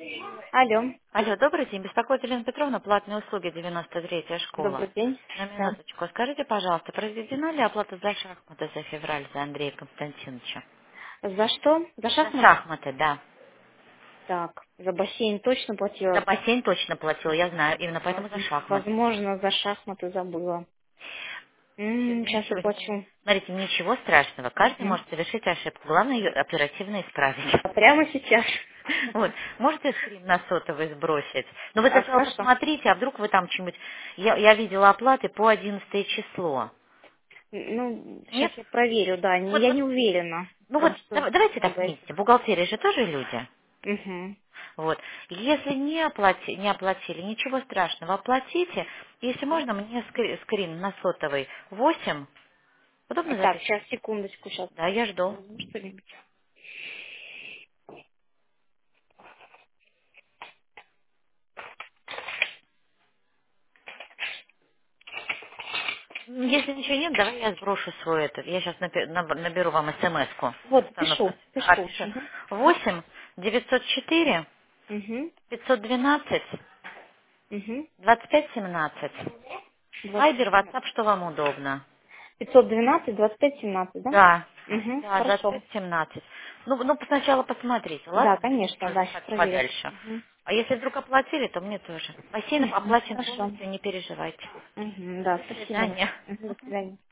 Алло, Алло, добрый день. Беспокоит Елена Петровна, платные услуги, 93-я школа. добрый день. На Да. минуточку. Скажите, пожалуйста, произведена ли оплата за шахматы за февраль за Андрея Константиновича? За что? За За шахматы? шахматы, да. Так, за бассейн точно За платила. бассейн точно платил, я знаю, именно поэтому за шахматы. Возможно, за шахматы забыла. Сейчас Ничего, заплачу. смотрите, ничего страшного. Каждый Мгм. может совершить ошибку. Главное ее оперативно исправить. А прямо сейчас? Вот. Можете скрин на сотовый сбросить? Ну, вы сначала Хорошо. посмотрите, а вдруг вы там что-нибудь... Я видела оплаты по 11 число. Ну, Нет? сейчас я проверю, да. Вот, Я вот не уверена. Ну вот, Потому что давайте так много вместе. этих. Бухгалтерия же тоже люди. Угу. Вот. Если не оплатили, ничего страшного, оплатите. Если можно, мне скрин на сотовый 8. Удобно Так, записать? сейчас, секундочку, сейчас. Да, я жду. Что-нибудь. Если ничего нет, давай я сброшу свой этот. Я сейчас наберу вам смс-ку. Вот, Остану пишу, пишу. пишу. Угу. 8 904 Угу. 512 Угу. 25 17. Вайбер, 27. WhatsApp, что вам удобно? 512, 25, 17, да? Да, Угу, да, хорошо. 25-17. Ну, сначала посмотрите, Да, ладно? Будем конечно, уже да, сейчас так проверю. подальше. Угу. А если вдруг оплатили, то мне тоже. Бассейн оплачен Хорошо. полностью, не переживайте. Угу, да, До спасибо. свидания. Мгм, до свидания.